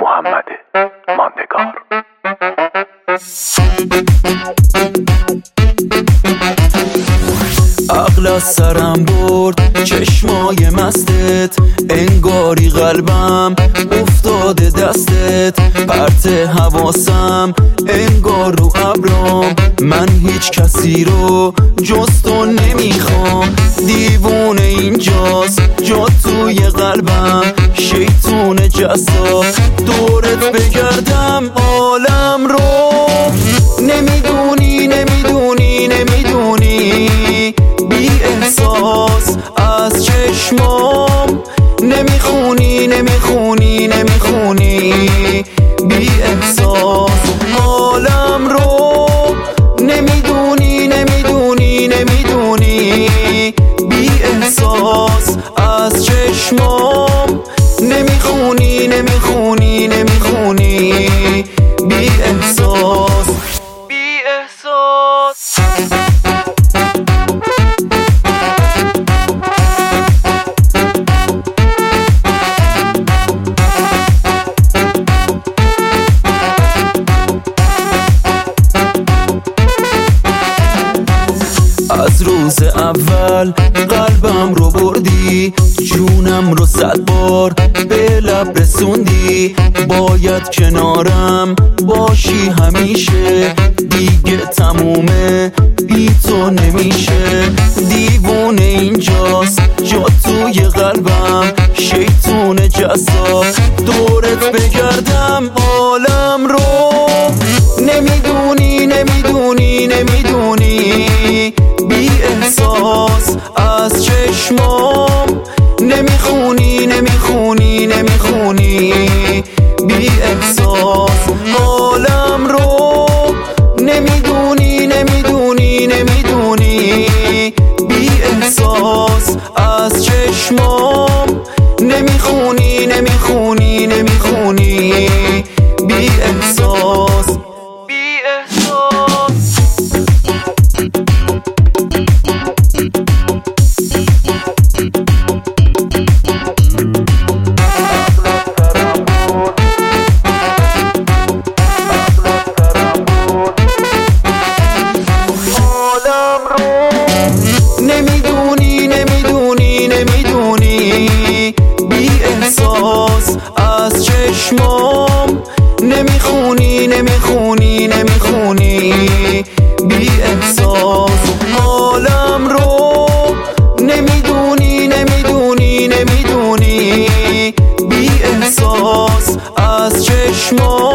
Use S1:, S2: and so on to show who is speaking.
S1: محمد ماندگار.
S2: عقل از سرم برد چشمای مستت، انگاری قلبم افتاده دستت، پرت حواسم انگار رو ابرام، من هیچ کسی رو جز تو نمیخوام، دیوونه اینجاست جا توی قلبم، شیطون جذاب دورت بگردم عالم رو، نمیدونی نمیدونی نمیدونی بی احساس از چشمام، نمیخونی نمیخونی نمیخونی بی احساس حالم رو، نمیدونی نمیدونی نمیدونی بی احساس از چشمام، نمیخونی نمیخونی نمیخونی بی احساس بی احساس. از روز اول قلبم رو بردی، جونم رو 100 بار به لب رسوندی، باید کنارم باشی همیشه، دیگه تمومه بی تو نمیشه، دیوونه اینجاست جا توی قلبم، شیطون جذاب دورت بگردم عالم رو، نمیدونی نمیدونی نمیدونی بی احساس از چشمام، نمیخونی نمیخونی نمیخونی بی احساس حالم رو، نمیدونی نمیدونی نمیدونی بی احساس از چشمام، نمیخونی نمیخونی نمیخونی بی احساس بی احساس. نمیدونی نمیدونی نمیدونی بی احساس از چشمام، نمیخونی نمیخونی نمیخونی بی احساس حالم رو، نمیدونی نمیدونی نمیدونی بی احساس از چشمام.